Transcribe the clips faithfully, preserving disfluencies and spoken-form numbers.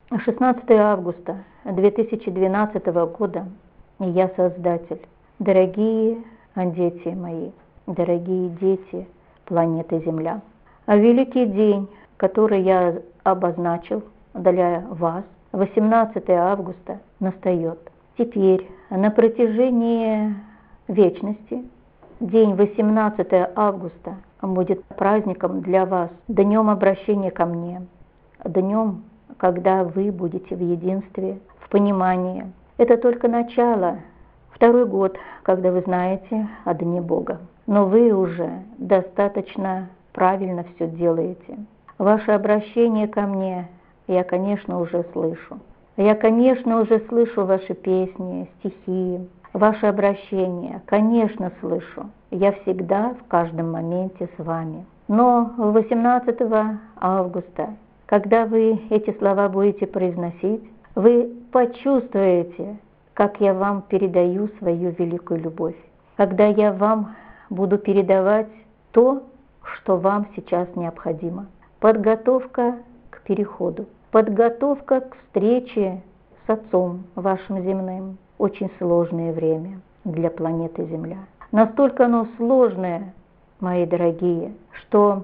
шестнадцатое августа две тысячи двенадцатого года. Я Создатель. Дорогие дети мои, дорогие дети планеты Земля. А великий день, который я обозначил для вас, восемнадцатое августа, настает. Теперь на протяжении вечности день восемнадцатое августа будет праздником для вас, днем обращения ко мне, днем, когда вы будете в единстве, в понимании. Это только начало, второй год, когда вы знаете о Дне Бога. Но вы уже достаточно правильно все делаете. Ваше обращение ко мне я, конечно, уже слышу. Я, конечно, уже слышу ваши песни, стихи, ваше обращение, конечно, слышу. Я всегда, в каждом моменте с вами. Но восемнадцатого августа, когда вы эти слова будете произносить, вы почувствуете, как я вам передаю свою великую любовь. Когда я вам буду передавать то, что вам сейчас необходимо. Подготовка к переходу, подготовка к встрече с Отцом вашим земным. Очень сложное время для планеты Земля. Настолько оно сложное, мои дорогие, что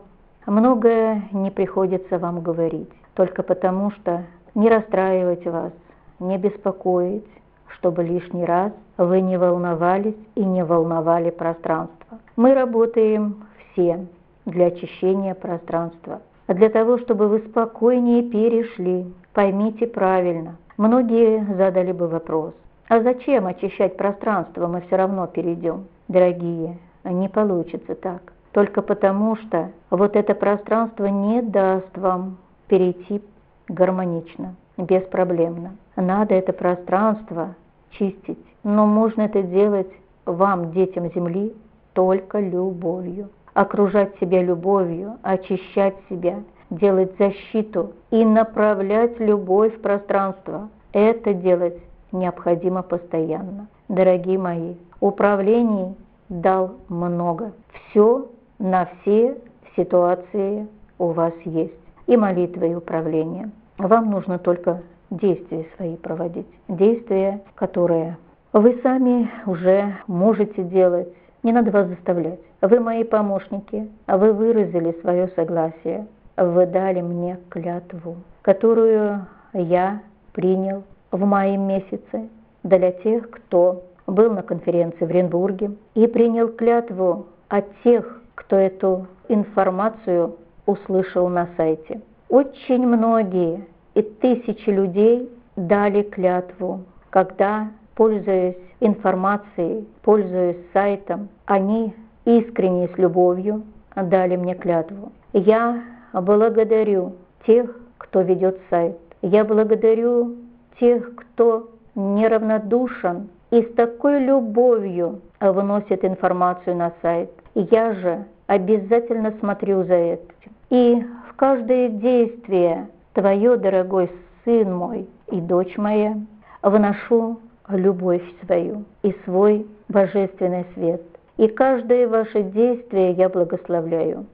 многое не приходится вам говорить, только потому что не расстраивать вас, не беспокоить, чтобы лишний раз вы не волновались и не волновали пространство. Мы работаем все для очищения пространства, для того, чтобы вы спокойнее перешли. Поймите правильно. Многие задали бы вопрос: а зачем очищать пространство, мы все равно перейдем? Дорогие, не получится так. Только потому, что вот это пространство не даст вам перейти гармонично, беспроблемно. Надо это пространство чистить, но можно это делать вам, детям Земли, только любовью. Окружать себя любовью, очищать себя, делать защиту и направлять любовь в пространство. Это делать необходимо постоянно. Дорогие мои, управлений дал много. Все на все ситуации у вас есть. И молитва, и управление. Вам нужно только действия свои проводить. Действия, которые вы сами уже можете делать. Не надо вас заставлять. Вы мои помощники, а вы выразили свое согласие. Вы дали мне клятву, которую я принял в мае месяце для тех, кто был на конференции в Оренбурге и принял клятву от тех, кто эту информацию услышал на сайте. Очень многие и тысячи людей дали клятву, когда, пользуясь информацией, пользуясь сайтом, они искренне с любовью дали мне клятву. Я благодарю тех, кто ведет сайт. Я благодарю тех, кто неравнодушен и с такой любовью выносит информацию на сайт. Я же обязательно смотрю за этим. И в каждое действие твое, дорогой сын мой и дочь моя, вношу любовь свою и свой божественный свет. И каждое ваше действие я благословляю.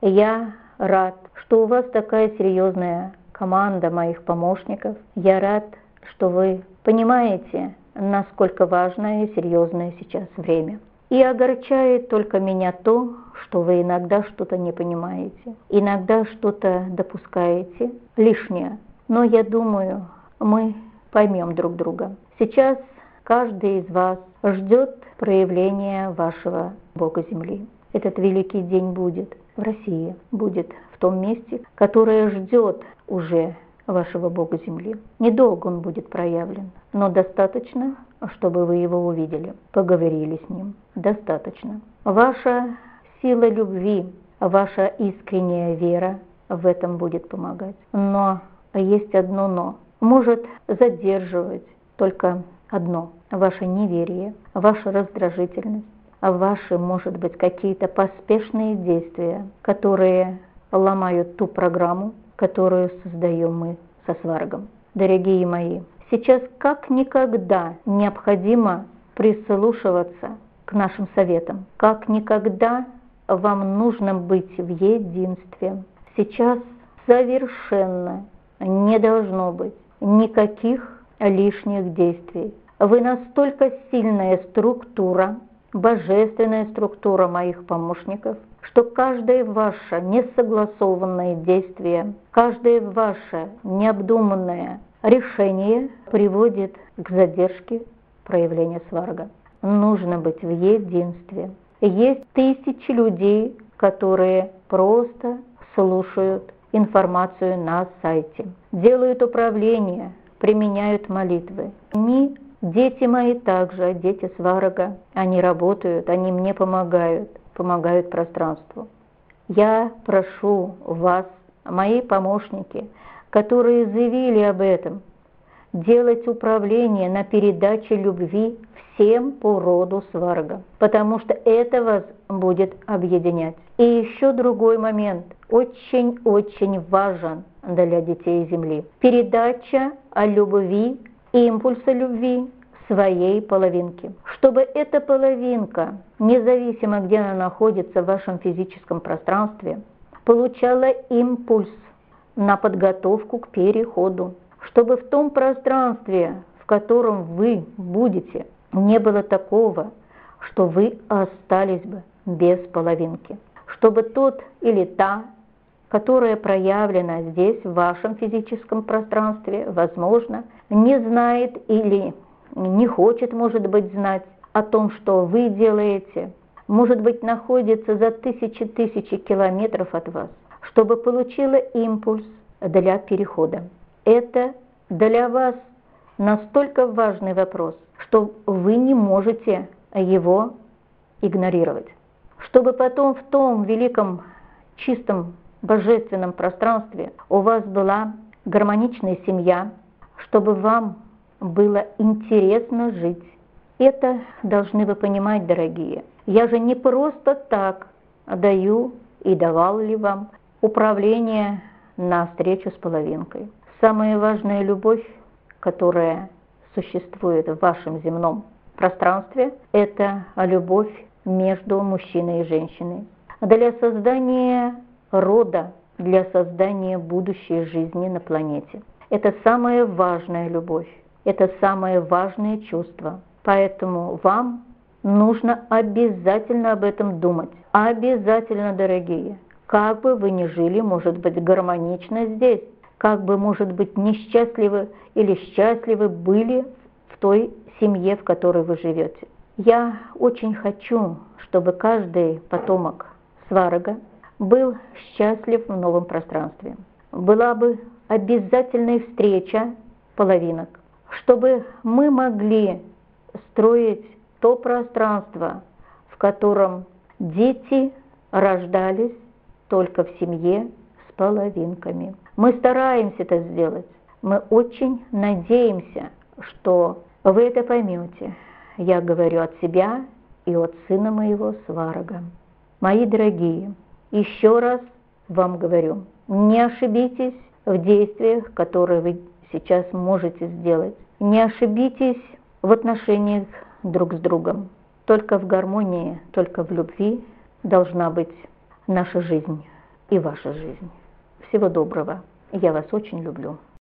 Я рад, что у вас такая серьезная команда моих помощников. Я рад, что вы понимаете, насколько важное и серьезное сейчас время. И огорчает только меня то, что вы иногда что-то не понимаете, иногда что-то допускаете лишнее. Но я думаю, мы поймем друг друга. Сейчас каждый из вас ждет проявления вашего Бога Земли. Этот великий день будет в России, будет в том месте, которое ждет уже вашего Бога Земли. Недолго он будет проявлен, но достаточно, чтобы вы его увидели, поговорили с ним. Достаточно. Ваша сила любви, ваша искренняя вера в этом будет помогать. Но есть одно но. Может задерживать только одно. Ваше неверие, ваша раздражительность, ваши, может быть, какие-то поспешные действия, которые ломают ту программу, которую создаем мы со Сваргом. Дорогие мои, сейчас как никогда необходимо прислушиваться к нашим советам. Как никогда вам нужно быть в единстве. Сейчас совершенно не должно быть никаких лишних действий. Вы настолько сильная структура, божественная структура моих помощников, что каждое ваше несогласованное действие, каждое ваше необдуманное решение приводит к задержке проявления сварга. Нужно быть в единстве. Есть тысячи людей, которые просто слушают информацию на сайте, делают управление, применяют молитвы. Они, дети мои также, дети сварога, они работают, они мне помогают, помогают пространству. Я прошу вас, мои помощники, которые заявили об этом, делать управление на передаче любви всем по роду сварга, потому что это вас будет объединять. И еще другой момент, очень-очень важен для детей Земли. Передача о любви, импульса любви своей половинки. Чтобы эта половинка, независимо где она находится в вашем физическом пространстве, получала импульс на подготовку к переходу. Чтобы в том пространстве, в котором вы будете, не было такого, что вы остались бы без половинки. Чтобы тот или та, которая проявлена здесь, в вашем физическом пространстве, возможно, не знает или не хочет, может быть, знать о том, что вы делаете, может быть, находится за тысячи-тысячи километров от вас, чтобы получила импульс для перехода. Это для вас настолько важный вопрос, что вы не можете его игнорировать. Чтобы потом в том великом, чистом, божественном пространстве у вас была гармоничная семья, чтобы вам было интересно жить. Это должны вы понимать, дорогие. Я же не просто так даю и давал ли вам управление на встречу с половинкой. Самая важная любовь, которая существует в вашем земном пространстве, это любовь между мужчиной и женщиной. Для создания рода, для создания будущей жизни на планете. Это самая важная любовь, это самое важное чувство. Поэтому вам нужно обязательно об этом думать. Обязательно, дорогие. Как бы вы ни жили, может быть, гармонично здесь, как бы, может быть, несчастливы или счастливы были в той семье, в которой вы живете. Я очень хочу, чтобы каждый потомок сварога был счастлив в новом пространстве. Была бы обязательная встреча половинок, чтобы мы могли строить то пространство, в котором дети рождались только в семье с половинками. Мы стараемся это сделать. Мы очень надеемся, что вы это поймете. Я говорю от себя и от сына моего сварога. Мои дорогие, еще раз вам говорю, не ошибитесь в действиях, которые вы сейчас можете сделать. Не ошибитесь в отношениях друг с другом. Только в гармонии, только в любви должна быть наша жизнь и ваша жизнь. Всего доброго. Я вас очень люблю.